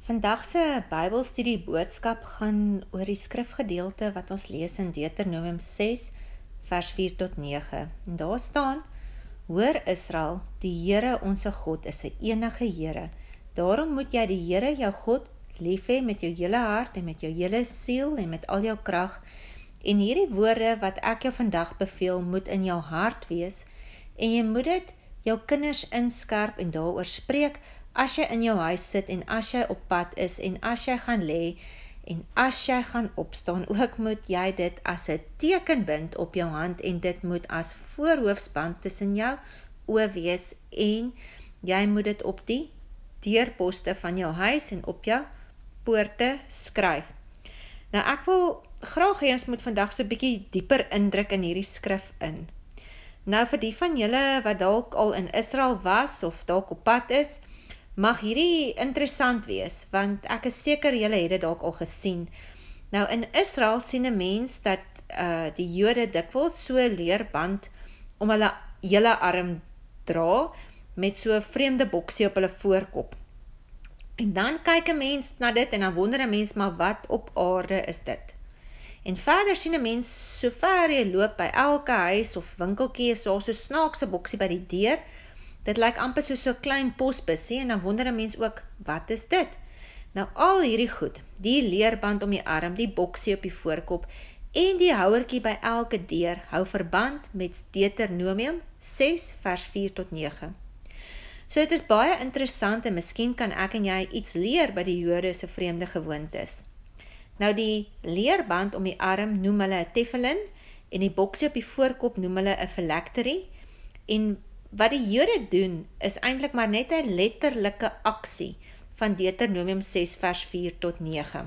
Vandag se Bybelstudie boodskap gaan oor die skrifgedeelte wat ons lees in Deuteronomium 6 vers 4 tot 9. En daar staan: Hoor Israel, die Here onse God is 'n enige Here. Daarom moet jy die Here jou God lief hê met jou hele hart en met jou hele siel en met al jou krag. En hierdie woorde wat ek jou vandag beveel, moet in jou hart wees en jy moet dit jou kinders inskerp en daaroor spreek as jy in jou huis sit en as jy op pad is en as jy gaan lê en as jy gaan opstaan, ook moet jy dit as 'n teken bind op jou hand en dit moet as voorhoofsband tussen jou oë wees en jy moet dit op die deurposte van jou huis en op jou poorte skryf. Nou ek wil graag hê ons moet vandag so 'n bietjie dieper indruk in hierdie skrif in. Nou vir die van julle wat dalk al in Israel was of dalk op pad is, mag hierdie interessant wees, want ek is seker julle het dit dalk al gesien. Nou in Israel sien 'n mens dat die Jode dikwels so 'n leerband om hulle hele arm dra met so 'n vreemde boksie op hulle voorkop. En dan kyk 'n mens na dit en dan wonder 'n mens, maar wat op aarde is dit? En verder sien 'n mens, so ver jy loop by elke huis of winkeltjie is daar so snaakse boksie by die deur. Dit lyk amper so 'n klein posbusie en dan wonder 'n mens ook, wat is dit? Nou al hierdie goed, die leerband om die arm, die boksie op die voorkop en die houertjie by elke deur hou verband met Deuteronomium 6 vers 4 tot 9. So dit is baie interessant en miskien kan ek en jy iets leer by die Jode se vreemde gewoontes. Nou die leerband om die arm noem hulle 'n tefillin en die boksie op die voorkop noem hulle 'n phylactery. En wat die Jode doen is eintlik maar net 'n letterlike aksie van Deuteronomium 6 vers 4 tot 9.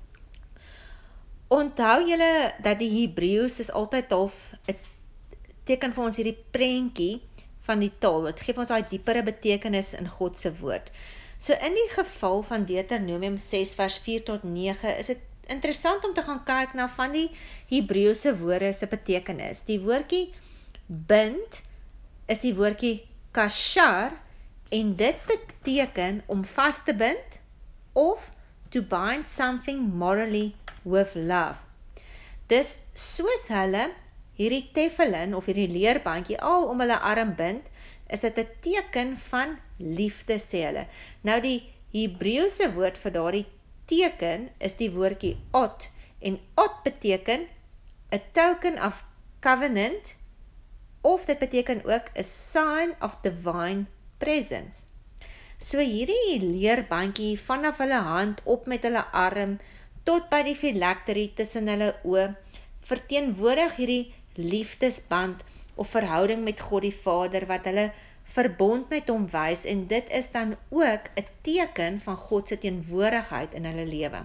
Onthou julle dat die Hebreëus is altyd half 'n teken vir ons hierdie prentjie van die taal. Dit gee ons daai diepere betekenis in God se woord. So in die geval van Deuteronomium 6 vers 4 tot 9 is dit interessant om te gaan kyk na van die Hebreëse woorde se betekenis. Die woordjie bind is die woordjie kashar en dit beteken om vas te bind of to bind something morally with love. Dis soos hulle hierdie tefillin of hierdie leerbandjie al om hulle arm bind, is dit 'n teken van liefde, sê hulle. Nou die Hebreëse woord vir daardie teken is die woordjie ot en ot beteken a token of covenant of dit beteken ook a sign of divine presence. So hierdie leerbandjie vanaf hulle hand op met hulle arm tot by die phylactery tussen hulle oë verteenwoordig hierdie liefdesband of verhouding met God die Vader wat hulle verbond met hom wys en dit is dan ook 'n teken van God se teenwoordigheid in hulle lewe.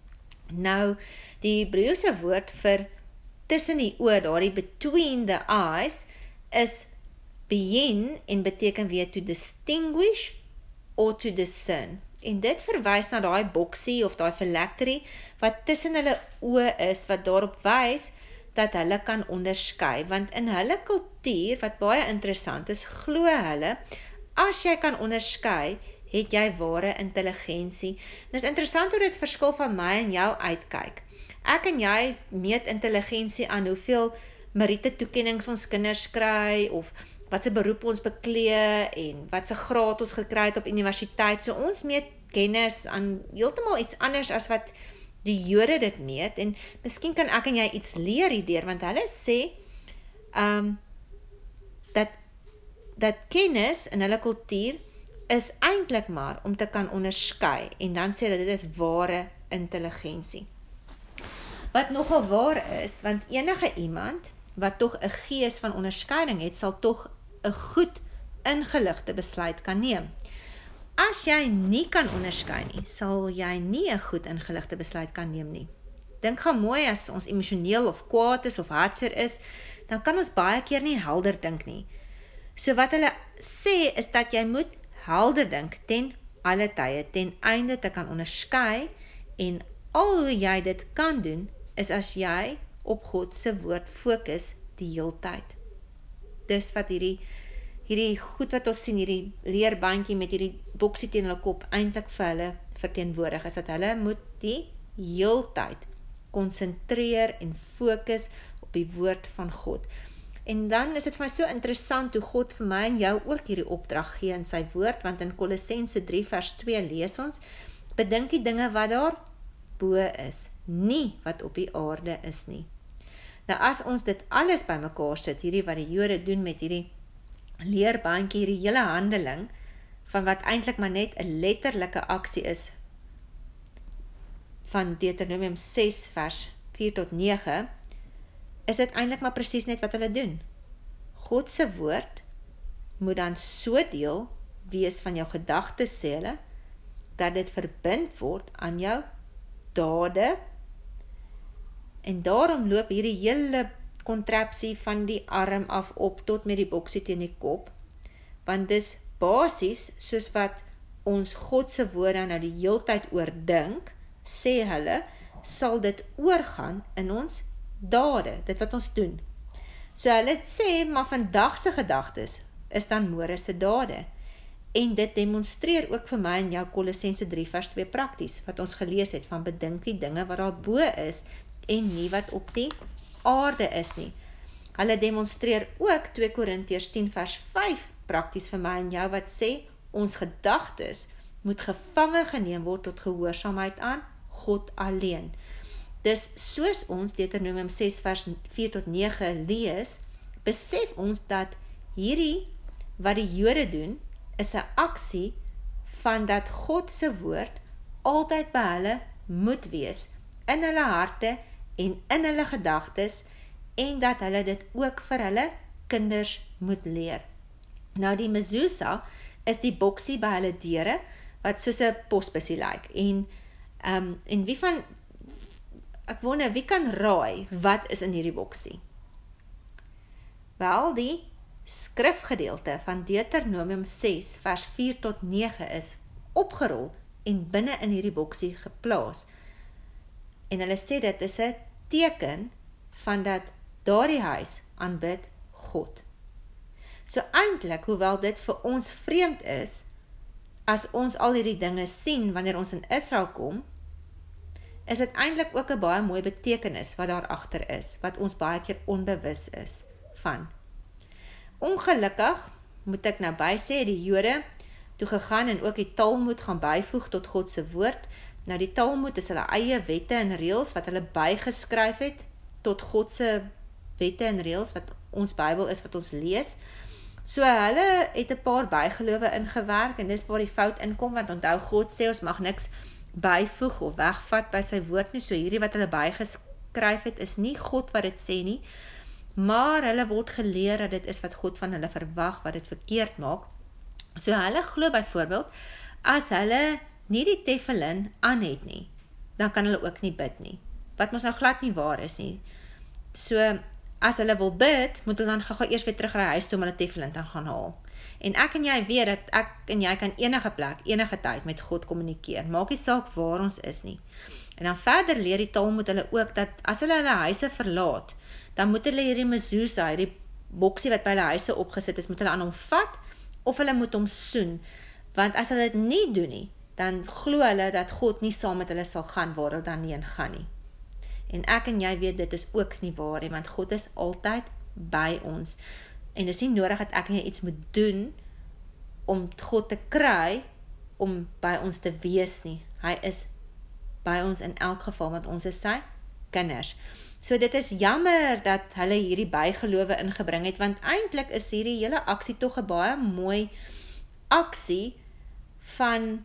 Nou die Hebreëse woord vir tussen die oë, daardie between the eyes, is beyin en beteken weer to distinguish or to discern. En dit verwys na daai boksie of daai phylactery wat tussen hulle oë is, wat daarop wys dat hulle kan onderskei, want in hulle kultuur, wat baie interessant is, glo hulle, as jy kan onderskei, het jy ware intelligensie. En dit is interessant hoe dit verskil van my en jou uitkyk. Ek en jy meet intelligensie aan hoeveel meriete toekennings ons kinders kry, of wat se beroep ons beklee, en wat se graad ons gekry het op universiteit. So ons meet kennis aan heeltemal iets anders as wat die Jode dit meet, en miskien kan ek en jy iets leer hierdeur, want hulle sê dat kennis in hulle kultuur is eintlik maar om te kan onderskei, en dan sê hulle dit is ware intelligensie. Wat nogal waar is, want enige iemand wat tog 'n gees van onderskeiding het, sal tog 'n goed ingeligte besluit kan neem. As jy nie kan onderskei nie, sal jy nie 'n goed ingeligte besluit kan neem nie. Dink gou mooi, as ons emosioneel of kwaad is of hartseer is, dan kan ons baie keer nie helder dink nie. So wat hulle sê is dat jy moet helder dink ten alle tye, ten einde te kan onderskei, en al hoe jy dit kan doen, is as jy op God se woord fokus die heeltyd. Dis wat hierdie hierdie goed wat ons sien, hierdie leerbandjie met hierdie boksie teen hulle kop, eintlik vir hulle verteenwoordig, is dat hulle moet die heeltyd konsentreer en fokus op die woord van God. En dan is dit vir my so interessant hoe God vir my en jou ook hierdie opdrag gee in sy woord, want in Kolossense 3 vers 2 lees ons, bedink die dinge wat daar bo is, nie wat op die aarde is nie. Nou as ons dit alles bymekaar sit, hierdie wat die Jode doen met hierdie leerbandjie, hierdie hele handeling, van wat eintlik maar net 'n letterlike aksie is, van Deuteronomium 6 vers 4 tot 9, is dit eintlik maar presies net wat hulle doen. God se woord moet dan so deel wees van jou gedagtes, sê hulle, dat dit verbind word aan jou dade, en daarom loop hierdie hele kontrapsie van die arm af op tot met die boksie teen die kop, want dis basies soos wat ons God se woorde nou die heeltyd oordink, sê hulle, sal dit oorgaan in ons dade, dit wat ons doen. So hulle sê, maar vandag se gedagtes is dan môre se dade. En dit demonstreer ook vir my in jou Kolossense 3 vers 2 prakties, wat ons gelees het, van bedink die dinge wat daar bo is, en nie wat op die aarde is nie. Hulle demonstreer ook 2 Korintiërs 10 vers 5 prakties vir my en jou, wat sê, ons gedagtes moet gevange geneem word tot gehoorsaamheid aan God alleen. Dus soos ons Deuteronomium 6 vers 4 tot 9 lees, besef ons dat hierdie wat die Jode doen, is 'n aksie van dat God se woord altyd by hulle moet wees, in hulle harte en in hulle gedagtes, en dat hulle dit ook vir hulle kinders moet leer. Nou die mezuzah is die boksie by hulle deure, wat soos 'n posbusie lyk, en wie van, ek wonder, wie kan raai, wat is in hierdie boksie? Wel, die skrifgedeelte van Deuteronomium 6 vers 4 tot 9 is opgerol en binne in hierdie boksie geplaas. En hulle sê dit is 'n teken van dat daardie huis aanbid God. So eintlik, hoewel dit vir ons vreemd is, as ons al hierdie dinge sien wanneer ons in Israel kom, is dit eintlik ook 'n baie mooi betekenis wat daar agter is, wat ons baie keer onbewus is van. Ongelukkig, moet ek nou bysê, die Jode toe gegaan en ook die Talmud gaan byvoeg tot God se woord. Nou die Talmud is hulle eie wette en reëls wat hulle bygeskryf het tot God se wette en reëls wat ons Bybel is wat ons lees. So hulle het 'n paar bygelowe ingewerk en dis waar die fout inkom, want onthou God sê ons mag niks byvoeg of wegvat by sy woord nie. So hierdie wat hulle bygeskryf het is nie God wat dit sê nie, maar hulle word geleer dat dit is wat God van hulle verwag, wat dit verkeerd maak. So hulle glo byvoorbeeld, as hulle nie die tefillin aan het nie, dan kan hulle ook nie bid nie, wat mos nou glad nie waar is nie. So as hulle wil bid, moet hulle dan gou eers weer terug ry huis toe om hulle tefillin te gaan haal. En ek en jy weet dat ek en jy kan enige plek, enige tyd met God kommunikeer, maak nie saak waar ons is nie. En dan verder leer die Talmud hulle ook dat as hulle hulle huise verlaat, dan moet hulle hierdie mezuzah, hierdie boksie wat by hulle huise opgesit is, moet hulle aan hom vat, of hulle moet hom soen, want as hulle dit nie doen nie, dan glo hulle dat God nie saam met hulle sal gaan waar hulle dan nie in gaan nie. En ek en jy weet dit is ook nie waar nie, want God is altyd by ons. En dit is nie nodig dat ek en jy iets moet doen om God te kry, om by ons te wees nie. Hy is by ons in elk geval, want ons is sy kinders. So dit is jammer dat hulle hierdie bygelowe ingebring het, want eintlik is hierdie hele aksie tog 'n baie mooi aksie van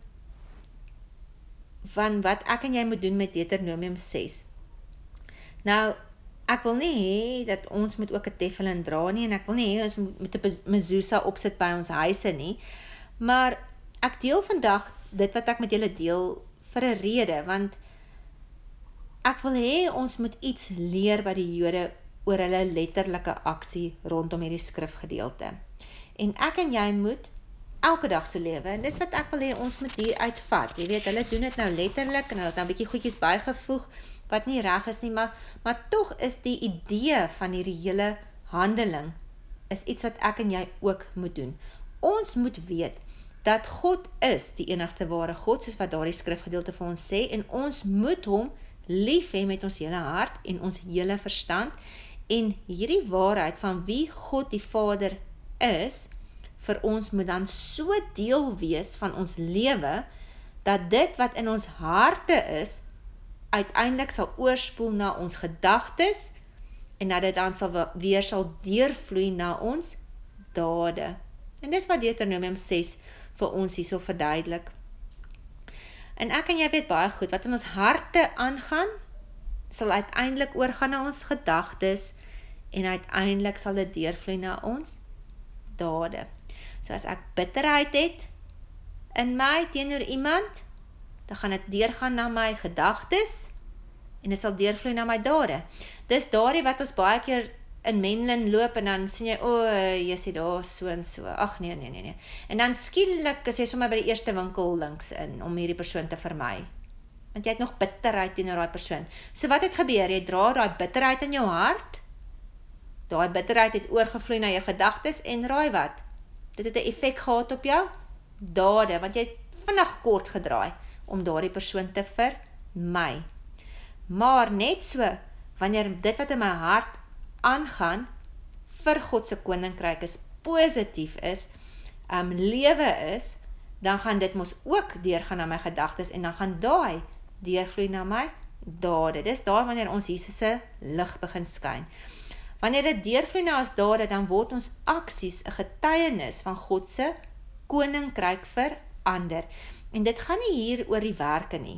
wat ek en jy moet doen met Deuteronomium 6. Nou, ek wil nie hê dat ons moet ook 'n tefillin dra nie, en ek wil nie hê ons moet 'n mezuzah opsit by ons huise nie, maar ek deel vandag dit wat ek met julle deel vir 'n rede, want ek wil hê ons moet iets leer by die Jode oor hulle letterlike aksie rondom hierdie skrifgedeelte. En ek en jy moet elke dag so lewe, en dis wat ek wil hê ons moet hier uitvat. Jy weet, hulle doen dit nou letterlik, en hulle het nou 'n bietjie goedjies bygevoeg, wat nie reg is nie, maar tog is die idee van hierdie hele handeling, is iets wat ek en jy ook moet doen. Ons moet weet dat God is die enigste ware God, soos wat daardie skrifgedeelte vir ons sê, en ons moet hom lief hê met ons hele hart en ons hele verstand, en hierdie waarheid van wie God die Vader is, vir ons moet dan so deel wees van ons lewe, dat dit wat in ons harte is, uiteindelik sal oorspoel na ons gedagtes, en dat dit dan weer sal deurvloei na ons dade. En dis wat Deuteronomium 6 vir ons hierso verduidelik. En ek en jy weet baie goed, wat in ons harte aangaan, sal uiteindelik oorgaan na ons gedagtes, en uiteindelik sal dit deurvloei na ons dade. So as ek bitterheid het in my teenoor iemand, dan gaan dit deurgaan na my gedagtes, en dit sal deurvloei na my dade. Dis daardie wat ons baie keer in Menlyn loop, en dan sien jy, jy sê daar so en so, ag nee. En dan skielik is jy sommer by die eerste winkel links in, om hierdie persoon te vermy. Want jy het nog bitterheid teenoor daai persoon. So wat het gebeur? Jy dra daai bitterheid in jou hart, daai bitterheid het oorgevloei na jou gedagtes, en raai wat? Dit het 'n effek gehad op jou dade, want jy het vinnig kort gedraai, om daardie persoon te vermy. Maar net so, wanneer dit wat in my hart aangaan, vir God se koninkryk is, positief is, lewe is, dan gaan dit mos ook deurgaan na my gedagtes, en dan gaan daai deurvloei na my dade. Dis daar wanneer ons Jesus se lig begin skyn. Wanneer dit deurvloei na ons dade, dan word ons aksies 'n getuienis van God se koninkryk verander. En dit gaan nie hier oor die werke nie,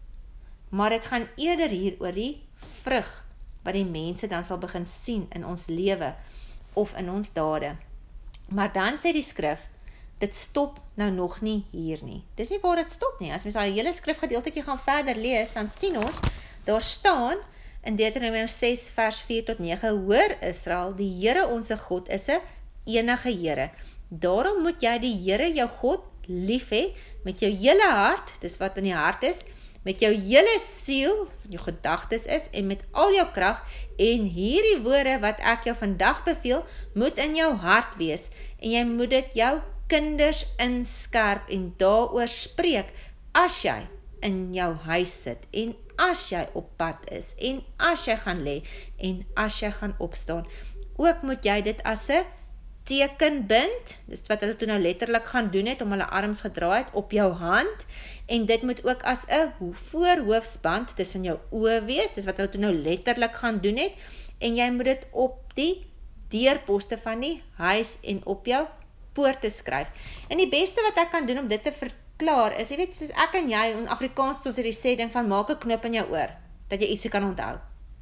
maar dit gaan eerder hier oor die vrug, wat die mense dan sal begin sien in ons lewe, of in ons dade. Maar dan sê die skrif, dit stop nou nog nie hier nie. Dis nie waar dit stop nie. As mens al die hele skrifgedeeltjie gaan verder lees, dan sien ons, daar staan, in Deuteronomium 6 vers 4 tot 9, hoor Israel, die Here onse God is 'n enige Here. Daarom moet jy die Here jou God lief hê, met jou hele hart, dis wat in die hart is, met jou hele siel, jou gedagtes is, en met al jou krag, en hierdie woorde wat ek jou vandag beveel, moet in jou hart wees, en jy moet dit jou kinders inskerp, en daaroor spreek, as jy in jou huis sit, en as jy op pad is, en as jy gaan lê, en as jy gaan opstaan. Ook moet jy dit as 'n teken bind, dis wat hulle toe nou letterlik gaan doen het, om hulle arms gedraai het, op jou hand, en dit moet ook as 'n voorhoofsband tussen jou oë wees, dis wat hulle toe nou letterlik gaan doen het, en jy moet dit op die deurposte van die huis, en op jou poorte skryf. En die beste wat ek kan doen om dit te verklaar, is, jy weet, soos ek en jy, in Afrikaans het ons hierdie sê ding van, maak 'n knop in jou oor, dat jy ietsie kan onthou.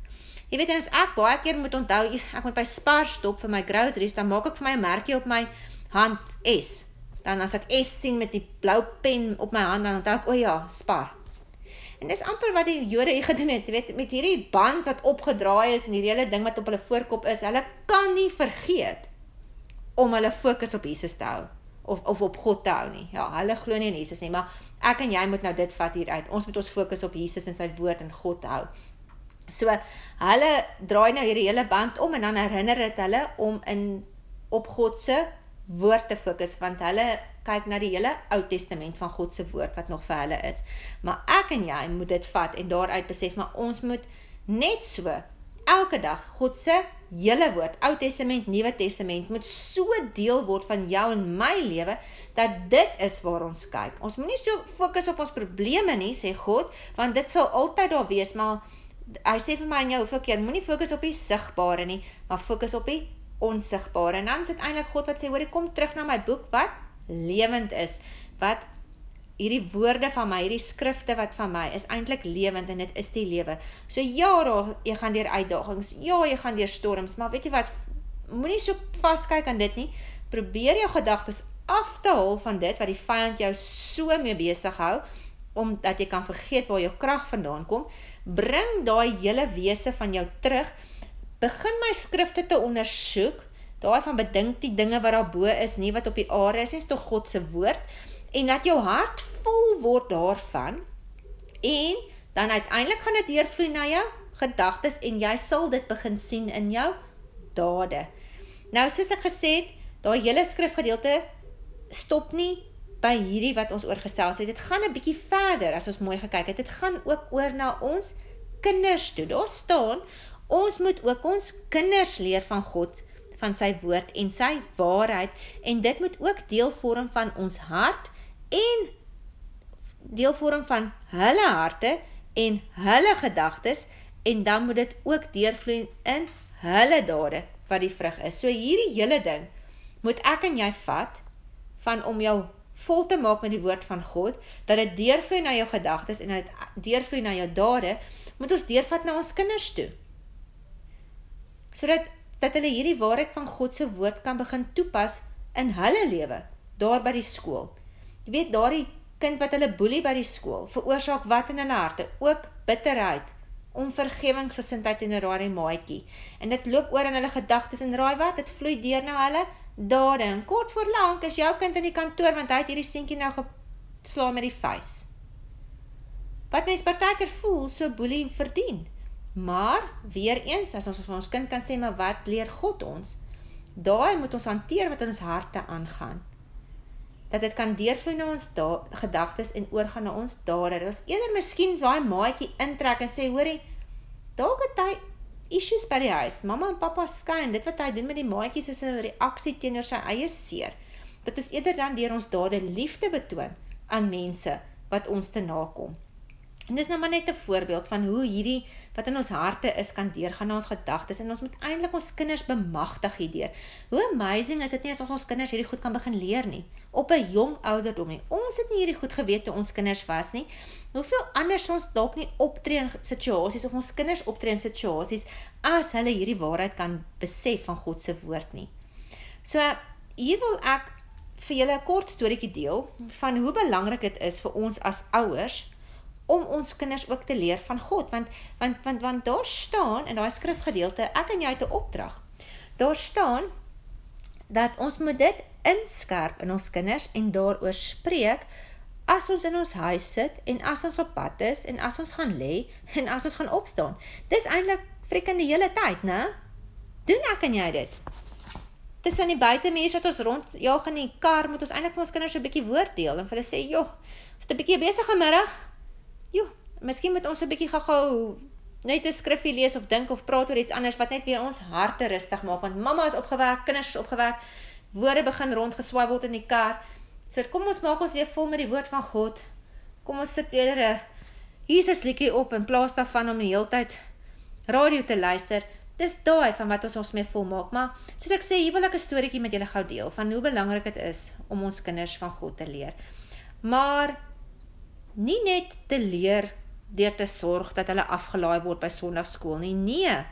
Jy weet, en as ek baie keer moet onthou, ek moet by Spar stop vir my groceries, dan maak ek vir my 'n merkie op my hand S. Dan as ek S sien met die blou pen op my hand, dan onthou ek, ja, Spar. En dis amper wat die Jode hier gedoen het, jy weet, met hierdie band wat opgedraai is, en hierdie hele ding wat op hulle voorkop is, hulle kan nie vergeet om hulle fokus op Jesus te hou, of op God te hou nie. Ja, hulle glo nie in Jesus nie, maar ek en jy moet nou dit vat hieruit. Ons moet ons fokus op Jesus en sy woord en God hou. So, hulle draai nou hierdie hele band om, en dan herinner dit hulle om op God se woord te fokus, want hulle kyk na die hele Ou Testament van God se woord, wat nog vir hulle is. Maar ek en jy moet dit vat, en daaruit besef, maar ons moet net so, elke dag, God se hele woord, Ou Testament, Nuwe Testament, moet so deel word van jou en my lewe, dat dit is waar ons kyk. Ons moet nie so fokus op ons probleme nie, sê God, want dit sal altyd daar wees, maar hy sê vir my en jou hoeveel keer, moenie fokus op die sigbare nie, maar fokus op die onsigbare. En dan is dit eintlik God wat sê, hoor, kom terug na my boek wat lewend is, wat hierdie woorde van my, hierdie skrifte wat van my, is eintlik lewend, en dit is die lewe. So ja, jy gaan deur uitdagings, ja, jy gaan deur storms, maar weet jy wat, moenie so vaskyk aan dit nie, probeer jou gedagtes af te haal van dit, wat die vyand jou so mee besig hou, omdat jy kan vergeet waar jou krag vandaan kom, bring daai hele wese van jou terug, begin my skrifte te ondersoek, daai van bedink die dinge wat daar bo is, nie wat op die aarde is tog God se woord, en dat jou hart vol word daarvan, en dan uiteindelik gaan dit deurvloei na jou gedagtes, en jy sal dit begin sien in jou dade. Nou, soos ek gesê het, daai hele skrifgedeelte stop nie by hierdie wat ons oorgesels het. Dit gaan 'n bietjie verder as ons mooi gekyk het. Dit gaan ook oor na ons kinders toe. Daar staan, ons moet ook ons kinders leer van God, van sy woord en sy waarheid, en dit moet ook deel vorm van ons hart en deel vorm van hulle harte en hulle gedagtes, en dan moet dit ook deurvloei in hulle dade wat die vrug is. So hierdie hele ding moet ek en jy vat van om jou vol te maak met die woord van God, dat dit deurvloei na jou gedagtes en dat dit deurvloei na jou dade, moet ons deurvat na ons kinders toe. Sodat hulle hierdie waarheid van God se woord kan begin toepas in hulle lewe, daar by die skool. Jy weet, daardie kind wat hulle boelie by die skool, veroorsaak wat in hulle harte? Ook bitterheid, onvergewingsgesindheid teenoor daardie maatjie. En dit loop oor in hulle gedagtes en raai wat? Dit vloei deur na hulle dade. En kort voor lank is jou kind in die kantoor, want hy het hierdie seentjie nou geslaan met die vuis. Wat mens partykeer voel, so boelie verdien. Maar, weer eens, as ons kind kan sê, maar wat leer God ons? Daai moet ons hanteer wat in ons harte aangaan. Dat dit kan deurvloei na ons gedagtes en oorgaan na ons dade. Dat ons eerder miskien daai maatjie intrek en sê, hoorie, dalk het hy issues by die huis, mamma en papa skyn, dit wat hy doen met die maatjies is 'n reaksie teenoor sy eie seer. Dat ons eerder dan deur ons dade liefde betoon aan mense wat ons te nakom. En dis nou maar net 'n voorbeeld van hoe hierdie wat in ons harte is kan deurgaan na ons gedagtes, en ons moet eintlik ons kinders bemagtig hierdeur. Hoe amazing is dit nie as ons kinders hierdie goed kan begin leer nie, op 'n jong ouderdom nie. Ons het nie hierdie goed geweet toe ons kinders was nie. Hoeveel anders ons dalk nie optree in situasies, of ons kinders optree in situasies, as hulle hierdie waarheid kan besef van God se woord nie. So, hier wil ek vir julle 'n kort storieetjie deel, van hoe belangrik dit is vir ons as ouers, om ons kinders ook te leer van God, want daar staan, in daai skrifgedeelte, ek en jy het 'n opdrag, daar staan, dat ons moet dit inskerp in ons kinders, en daaroor spreek, as ons in ons huis sit, en as ons op pad is, en as ons gaan lê, en as ons gaan opstaan. Dis eintlik freaking die hele tyd, né? Doen ek en jy dit? Tussen die buitemense wat ons rondjaag in die kar, moet ons eintlik vir ons kinders 'n bietjie woord deel, en vir hulle sê, joh, is dit 'n bietjie besige middag? Jo, miskien moet ons 'n bietjie gou net 'n skriffie lees of dink of praat oor iets anders wat net weer ons harte rustig maak, want mamma is opgewerk, kinders is opgewerk, woorde begin rondgeswaai word in die kar. So kom ons maak ons weer vol met die woord van God. Kom ons sit eerder 'n Jesus liedjie op in plaas daarvan om die hele tyd radio te luister. Dis daai van wat ons mee vol maak, maar soos ek sê, hier wil ek 'n storieetjie met julle gou deel van hoe belangrik dit is om ons kinders van God te leer. Maar nie net te leer deur te sorg dat hulle afgelaai word by sonndagskool nie. Nee,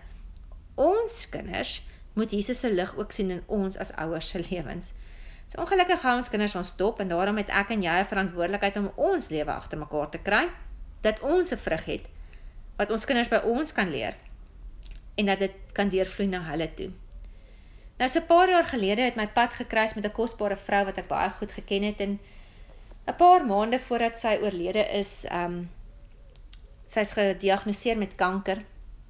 ons kinders moet Jesus se lig ook sien in ons as ouers se lewens. So ongelukkig hou ons kinders ons dop, en daarom het ek en jy 'n verantwoordelikheid om ons lewe agter mekaar te kry, dat ons 'n vrug het wat ons kinders by ons kan leer, en dat dit kan deurvloei na hulle toe. Nou, so 'n paar jaar gelede het my pad gekruis met 'n kosbare vrou wat ek baie goed geken het, en 'n paar maande voordat sy oorlede is, sy is gediagnoseer met kanker.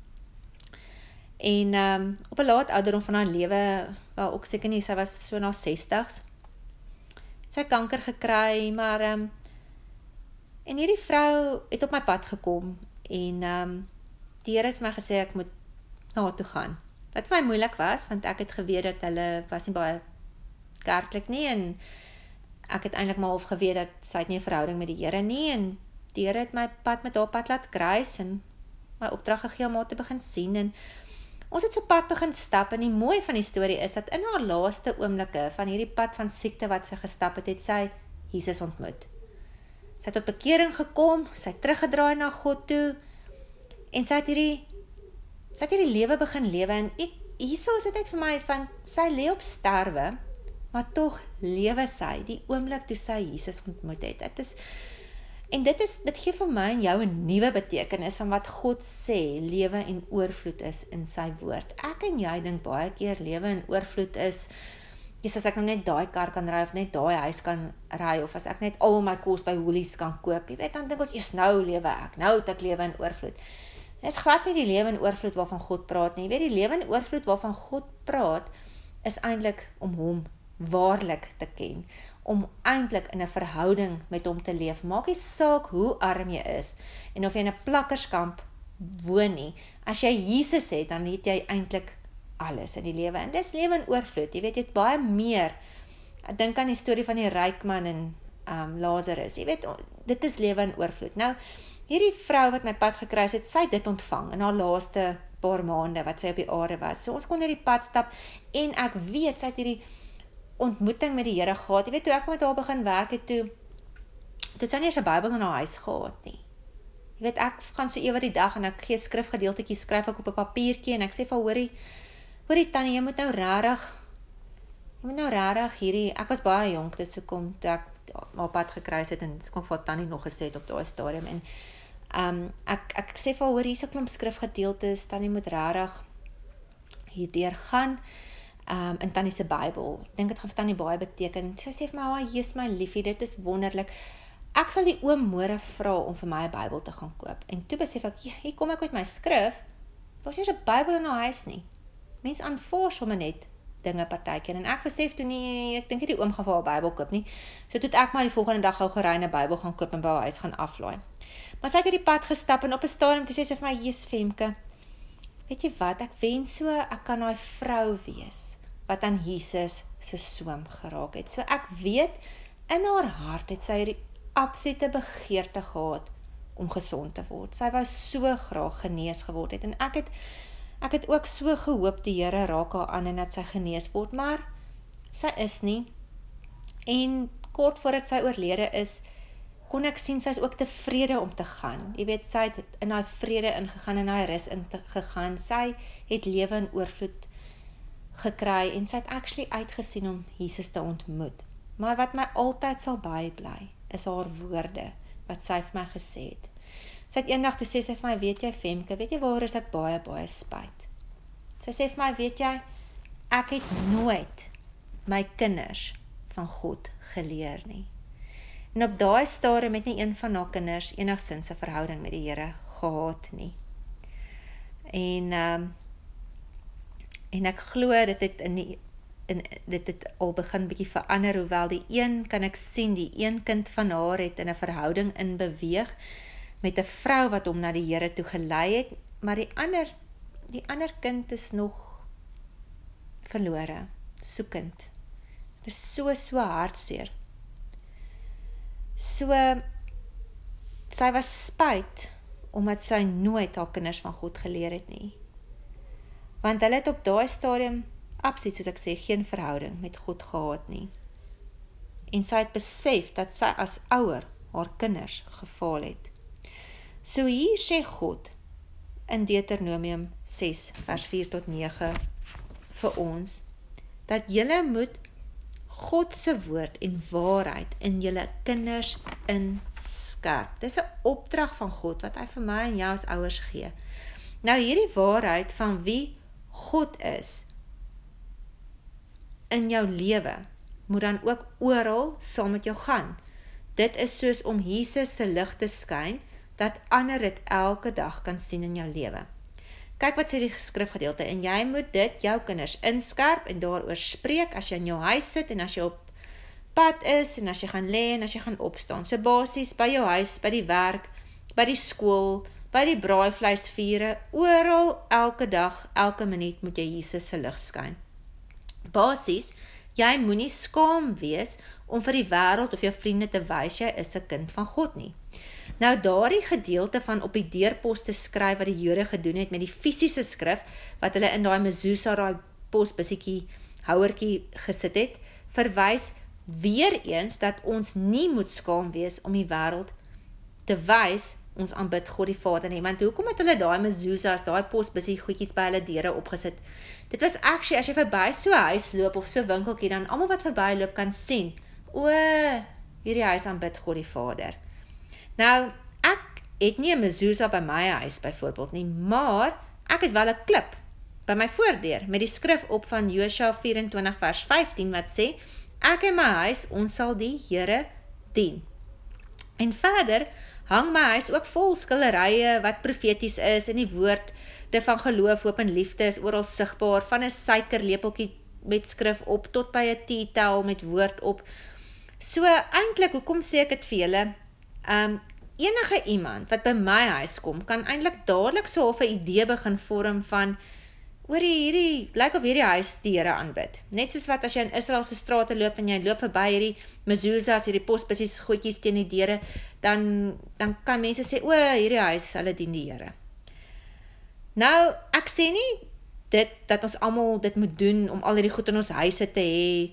En op 'n laat ouderdom van haar lewe, wel ook seker nie, sy was so na 60's. Sy het kanker gekry, maar en hierdie vrou het op my pad gekom, en die Here het vir my gesê ek moet na haar toe gaan. Wat vir my moeilik was, want ek het geweet dat hulle was nie baie kerklik nie, en ek het eintlik maar half geweet dat sy het nie 'n verhouding met die Here nie, en die Here het my pad met haar pad laat kruis, en my opdrag gegee om haar te begin sien, en ons het so pad begin stap, en die mooi van die storie is, dat in haar laaste oomblikke van hierdie pad van siekte wat sy gestap het, het sy Jesus ontmoet. Sy het tot bekering gekom, sy het teruggedraai na God toe, en sy het hierdie lewe begin lewe, en hierso is dit net vir my, van sy lê op sterwe, maar tog lewe sy, die oomblik toe sy Jesus ontmoet het. Dit gee vir my en jou 'n nuwe betekenis van wat God sê, lewe en oorvloed is in sy woord. Ek en jy dink baie keer lewe en oorvloed is, as ek nou net daai kar kan ry, of net daai huis kan ry, of as ek net al my kos by Woolies kan koop, jy weet, dan dink ons, nou lewe ek, nou het ek lewe en oorvloed. Dit is glad nie die lewe en oorvloed waarvan God praat nie. Jy weet, die lewe en oorvloed waarvan God praat, is eintlik om hom waarlik te ken, om eintlik in 'n verhouding met hom te leef. Maak nie saak hoe arm jy is en of jy in 'n plakkerskamp woon nie. As jy Jesus het, dan het jy eintlik alles in die lewe. En dis lewe in oorvloed. Jy weet, jy het baie meer. Ek dink aan die storie van die ryk man en Lazarus. Jy weet, dit is lewe in oorvloed. Nou, hierdie vrou wat my pad gekruis het, sy het dit ontvang in haar laaste paar maande wat sy op die aarde was. So ons kon hierdie pad stap en ek weet, sy het hierdie ontmoeting met die Here gehad. Jy weet, toe ek met haar begin werk het, toe sy nie eens 'n Bybel in haar huis gehad nie. Jy weet, ek gaan so ewe die dag en ek gee skrifgedeeltetjies, skryf ek op 'n papiertjie en ek sê vir hoorie tannie, jy moet nou regtig hierdie, ek was baie jonk, dis hoekom toe ek haar pad gekruis het en dis kom vir tannie nog gesê het op daai stadium en ek sê vir haar, hoor, hier's 'n klomp skrifgedeeltes, tannie moet regtig hierdeur gaan. In tannie se Bybel. Dink dit gaan vir tannie baie beteken. Sy sê vir my, Jesus my liefie, dit is wonderlik. Ek sal die oom môre vra om vir my 'n Bybel te gaan koop. En toe besef ek, hier kom ek met my skrif. Daar's nie 'n Bybel in haar huis nie. Mense aanvaar sommer net dinge partykeer. En ek besef toe nie, ek dink nie die oom gaan vir haar 'n Bybel koop nie. So toe het ek maar die volgende dag gou gery 'n Bybel gaan koop en by haar huis gaan aflaai. Maar sy het hierdie pad gestap en op 'n stadium toe sê sy vir my, Jesus Femke, weet jy wat, ek wens so ek kan daai vrou wees wat aan Jesus se soem geraak het. So ek weet, in haar hart het sy hierdie absolute begeerte gehad om gesond te word. Sy wou so graag genees geword het, en ek het ook so gehoop die Here raak haar aan en dat sy genees word, maar sy is nie. En kort voordat sy oorlede is, kon ek sien, sy is ook tevrede om te gaan. Jy weet, sy het in haar vrede ingegaan, in haar rus ingegaan. Sy het lewe in oorvloed gekry, en sy het actually uitgesien om Jesus te ontmoet. Maar wat my altyd sal bybly, is haar woorde, wat sy vir my gesê het. Sy het eendag toe sê sy vir my, weet jy Femke, weet jy waar is ek baie, baie spyt? Sy sê vir my, weet jy, ek het nooit my kinders van God geleer nie. En op daai stadium het nie een van haar kinders enigstens 'n verhouding met die Here gehad nie. En ek glo dit het al begin bietjie verander, hoewel die een kan ek sien, die een kind van haar het in 'n verhouding in beweeg met 'n vrou wat hom na die Here toe gelei het, maar die ander kind is nog verlore, soekend. Dit is so hartseer. So, sy was spyt, omdat sy nooit haar kinders van God geleer het nie. Want hulle het op daai stadium, absoluut soos ek sê, geen verhouding met God gehad nie. En sy het besef dat sy as ouer haar kinders gefaal het. So hier sê God in Deuteronomium 6 vers 4 tot 9 vir ons, dat julle moet God se woord en waarheid in julle kinders inskerp. Dis 'n opdrag van God wat hy vir my en jou as ouers gee. Nou hierdie waarheid van wie God is in jou lewe, moet dan ook oral saam met jou gaan. Dit is soos om Jesus se lig te skyn, dat ander dit elke dag kan sien in jou lewe. Kyk wat sê die skrifgedeelte, en jy moet dit jou kinders inskerp en daaroor spreek as jy in jou huis sit en as jy op pad is en as jy gaan lê en as jy gaan opstaan. So basies by jou huis, by die werk, by die skool, by die braaivleisvure, oral, elke dag, elke minuut moet jy Jesus se lig skyn. Basies, jy moenie skaam wees om vir die wêreld of jou vriende te wys jy is 'n kind van God nie. Nou daardie gedeelte van op die deurpos te skryf wat die Jode gedoen het met die fisiese skrif, wat hulle in daai mezuzah, daai posbussietjie, houertjie gesit het, verwys weer eens dat ons nie moet skaam wees om die wêreld te wys ons aanbid God die Vader nie. Want hoekom het hulle daai mezuzahs, daai posbussie goedjies by hulle deure opgesit? Dit was actually, as jy verby so 'n huis loop of so 'n winkeltjie, dan almal wat verby loop kan sien, o, hierdie huis aanbid God die Vader. Nou, ek het nie 'n mezuzah by my huis byvoorbeeld nie, maar ek het wel 'n klip by my voordeur met die skrif op van Josua 24 vers 15 wat sê, ek en my huis, ons sal die Here dien. En verder hang my huis ook vol skilderye wat profeties is en die woorde van geloof, hoop en liefde is oral sigbaar, van 'n suikerlepeltjie met skrif op, tot by 'n tea-towel met woord op. So, eintlik, hoekom sê ek dit vir julle? Enige iemand wat by my huis kom, kan eintlik dadelik so half 'n idee begin vorm van, lyk of hierdie huis die Here aanbid. Net soos wat as jy in Israel se strate loop en jy loop verby hierdie mezuzahs, hierdie posbussies, goedjies teen die deure, dan kan mense sê, hierdie huis, hulle dien die Here. Nou, ek sê nie dat ons almal dit moet doen om al hierdie goed in ons huise te hê,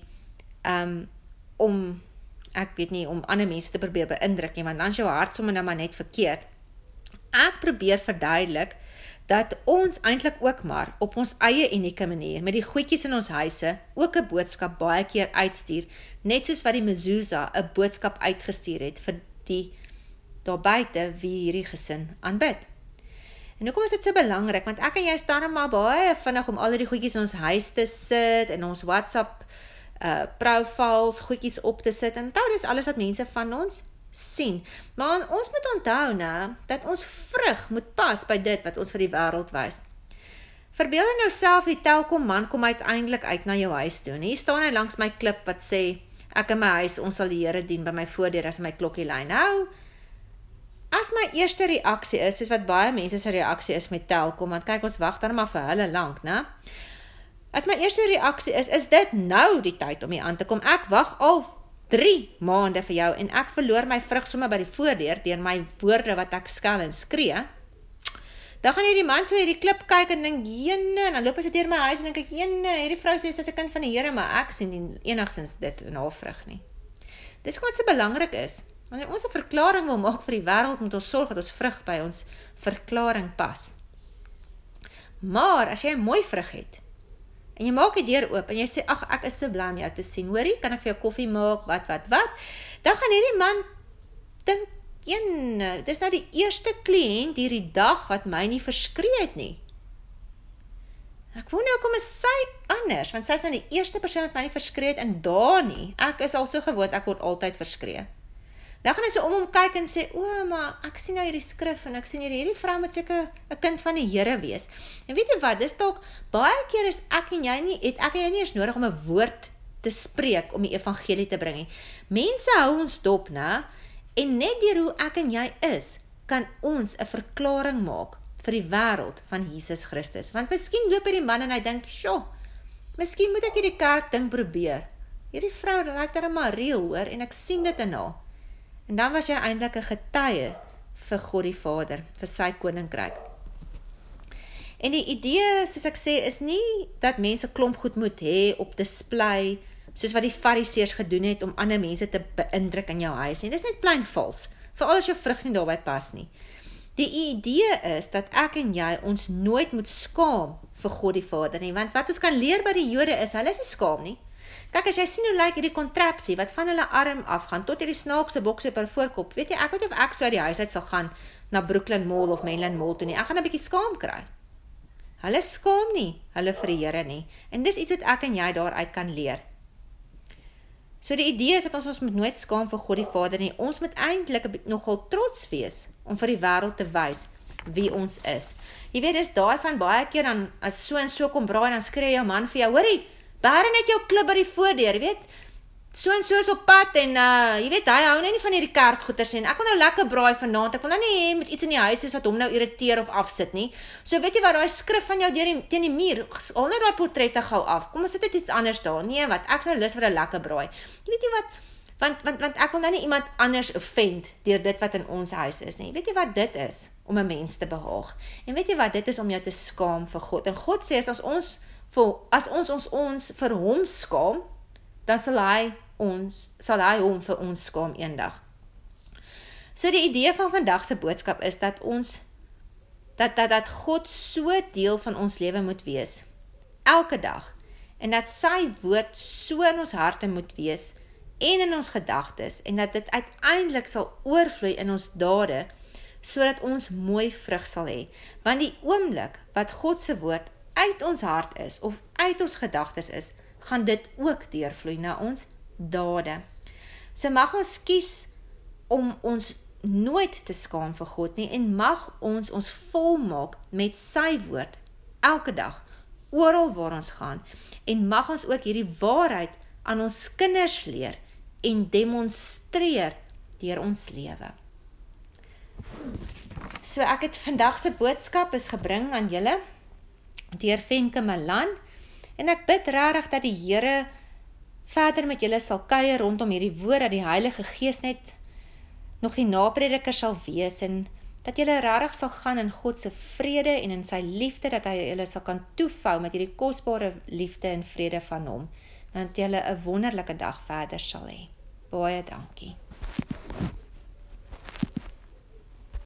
om ander mense te probeer beïndruk nie, want dan is jou hart sommer nou maar net verkeerd. Ek probeer verduidelik dat ons eintlik ook maar op ons eie unieke manier met die goedjies in ons huise ook 'n boodskap baie keer uitstuur, net soos wat die mezuzah 'n boodskap uitgestuur het vir die daar buite wie hierdie gesin aanbid. En hoekom is dit so belangrik? Want ek en jy staan maar baie vinnig om al hierdie goedjies in ons huis te sit en ons WhatsApp profiles, goedjies op te sit, en onthou, dis alles wat mense van ons sien. Maar ons moet onthou nou, dat ons vrug moet pas by dit wat ons vir die wêreld wys. Verbeel nou self, die Telkom man kom uiteindelik uit na jou huis toe. En hier staan hy langs my klip wat sê, ek in my huis, ons sal die Here dien by my voordeur as my klokkie lui. Nou, as my eerste reaksie is, soos wat baie mense se reaksie is met Telkom, want kyk, ons wag dan maar vir hulle lank, né? As my eerste reaksie is dit nou die tyd om hier aan te kom? Ek wag al 3 maande vir jou, en ek verloor my vrug sommer by die voordeur, deur my woorde wat ek skel en skree. Dan gaan hierdie man so hierdie klip kyk en dink, jene, en dan loop hy so deur my huis en dink ek, jene, hierdie vrou sê, sy is 'n kind van die Here, maar ek sien nie enigstens dit in haar vrug nie. Dis hoekom dit so belangrik is. Wanneer ons 'n verklaring wil maak vir die wêreld, moet ons sorg dat ons vrug by ons verklaring pas. Maar, as jy 'n mooi vrug het, en jy maak die deur oop, en jy sê, ag, ek is so bly om jou te sien, hoorie, kan ek vir jou koffie maak, wat, dan gaan hierdie man dink, dit is nou die eerste kliënt hierdie dag wat my nie verskree het nie. Ek wou nou kom is sy anders, want sy is nou die eerste persoon wat my nie verskree het, en daar nie, ek is al so gewoond, ek word altyd verskree. Dan gaan hy so om hom kyk en sê, maar ek sien nou hierdie skrif, en ek sien hierdie vrou moet seker 'n kind van die Here wees. En weet jy wat, dis dalk, baie keer is ek en jy nie eens nodig om 'n woord te spreek, om die evangelie te bring nie. Mense hou ons dop, né? En net deur hoe ek en jy is, kan ons 'n verklaring maak vir die wêreld van Jesus Christus. Want miskien loop hierdie man en hy dink, miskien moet ek hierdie kerk ding probeer. Hierdie vrou lyk dan maar reël, hoor, en ek sien dit in haar. En dan was jy eintlik 'n getuie vir God die Vader, vir sy koninkryk. En die idee, soos ek sê, is nie dat mense klomp goed moet hê op display, soos wat die Fariseërs gedoen het om ander mense te beïndruk in jou huis nie. Dis net plain vals, veral as jou vrug nie daarby pas nie. Die idee is dat ek en jy ons nooit moet skaam vir God die Vader nie, want wat ons kan leer by die Jode is, hulle is nie skaam nie. Kyk, as jy sien hoe lyk hierdie kontrapsie, wat van hulle arm afgaan, tot hierdie snaakse bokse op hulle voorkop, weet jy, ek weet of ek so uit die huis uit sal gaan, na Brooklyn Mall of Mainland Mall toe nie, ek gaan 'n bietjie skaam kry. Hulle skaam nie, hulle vir die Here nie, en dis iets wat ek en jy daaruit kan leer. So die idee is dat ons moet nooit skaam vir God die Vader nie, ons moet eintlik nogal trots wees, om vir die wêreld te wys, wie ons is. Jy weet, dis daai van baie keer, dan, as so en so kom braai, dan skree jou man vir jou, hoorie, bære net jou klip by die voordeur, jy weet, so en so is op pad, en jy weet, hy hou nie van hierdie kerkgoeders, en ek wil nou lekker braai vanaand, ek wil nou nie met iets in die huis is, wat hom nou irriteer of afsit nie, so weet jy wat, daai skrif van jou teen die muur, al nou die portrette gou af, kom ons sit dit iets anders daar, nee wat, ek is nou lus vir 'n lekker braai, weet jy wat, want ek wil nou nie iemand anders offend, deur dit wat in ons huis is nie, weet jy wat dit is, om 'n mens te behaag, en weet jy wat, dit is om jou te skaam vir God, en God sê, as ons vir hom skaam, dan sal hy hom vir ons skaam eendag. So die idee van vandag se boodskap is dat ons, dat God so deel van ons lewe moet wees, elke dag, en dat sy woord so in ons harte moet wees, en in ons gedagtes, en dat dit uiteindelik sal oorvloei in ons dade, sodat ons mooi vrug sal hê, want die oomblik wat God se woord uit ons hart is, of uit ons gedagtes is, gaan dit ook deurvloei na ons dade. So mag ons kies om ons nooit te skaam vir God nie, en mag ons volmaak met sy woord, elke dag, oral waar ons gaan, en mag ons ook hierdie waarheid aan ons kinders leer en demonstreer deur ons lewe. So ek het vandag se boodskap is gebring aan julle deur Femke Malan, en ek bid regtig dat die Here verder met julle sal kuier rondom hierdie woord, dat die Heilige Gees net nog die naprediker sal wees, en dat julle regtig sal gaan in God se vrede en in sy liefde, dat hy julle sal kan toevou met hierdie kosbare liefde en vrede van hom, dat julle 'n wonderlike dag verder sal hê. Baie dankie.